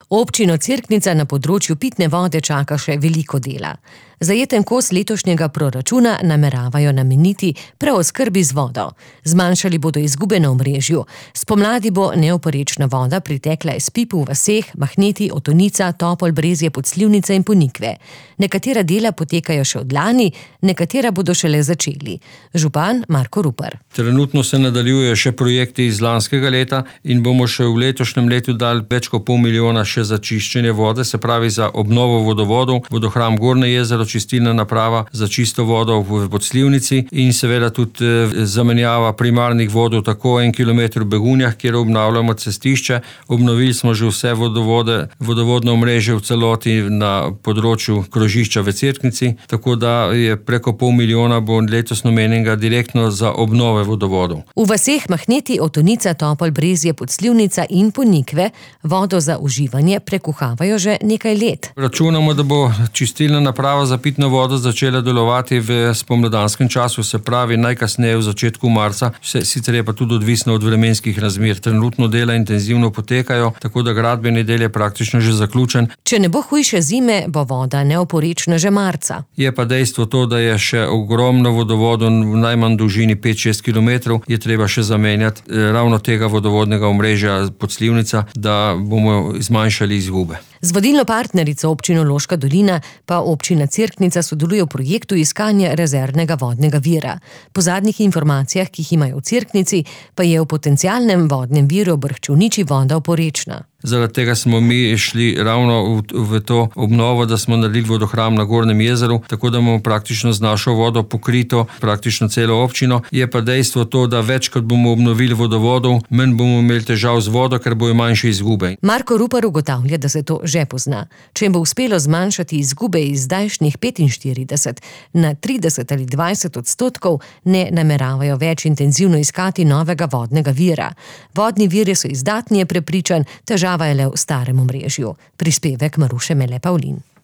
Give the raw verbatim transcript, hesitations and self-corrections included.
Občino Cerknica na področju pitne vode čaka še veliko dela. Zajeten kos letošnjega proračuna nameravajo nameniti preoskrbi z vodo. Zmanjšali bodo izgube na omrežju. Spomladi bo neoporečna voda pritekla iz pip v vaseh Mahneti, Otonica, Topol, Brezje, Podslivnica in Ponikve. Nekatera dela potekajo še od lani, nekatera bodo šele začeli. Župan Marko Rupar. Trenutno se nadaljujejo še projekti iz lanskega leta in bomo še v letošnjem letu dali več kot pol milijona še za čiščenje vode, se pravi za obnovo vodovodov, vodohram Gornje jezero, čistilna naprava za čisto vodo v Podslivnici in seveda tudi zamenjava primarnih vodov, tako en kilometer v Begunjah, kjer obnavljamo cestišče. Obnovili smo že vse vodovode, vodovodno omrežje v celoti na področju krožišča v Cerknici, tako da je preko pol milijona bo letos namenjenega direktno za obnove vodovodov. V vaseh Mahneti, Otonica, Topol, Brezje, Podslivnica in Ponikve vodo za uživanje prekuhavajo že nekaj let. Računamo, da bo čistilna naprava za pitno vodo začela delovati v spomladanskem času, se pravi najkasneje v začetku marca, sicer je pa tudi odvisno od vremenskih razmer. Trenutno dela intenzivno potekajo, tako da gradbeni del je praktično že zaključen. Če ne bo hujše zime, bo voda neoporečna že marca. Je pa dejstvo to, da je še ogromno vodovodov v najmanj dolžini pet šest kilometrov, je treba še zamenjati ravno tega vodovodnega omrežja Podslivnica, da bomo zmanjšali izgube. Z vodilno partnerico občino Loška dolina pa občina Cerknica sodeluje v projektu iskanja rezervnega vodnega vira. Po zadnjih informacijah, ki jih imajo v Cerknici, pa je v potencialnem vodnem viru Brhčevniči voda oporečna. Zaradi tega smo mi šli ravno v, v to obnovo, da smo naredili vodohram na Gornjem jezeru, tako da bomo praktično z našo vodo pokrito praktično celo občino. Je pa dejstvo to, da več kot bomo obnovili vodovodov, manj bomo imeli težav z vodo, ker bojo manjše izgube. Marko Rupar ugotavlja, da se to že pozna. Če jim bo uspelo zmanjšati izgube iz zdajšnjih petinštirideset na trideset ali dvajset odstotkov, ne nameravajo več intenzivno iskati novega vodnega vira. Vodni viri so izdatni, je prepričan, težava je le v starem omrežju. Prispevek Maruše Mele Pavlin.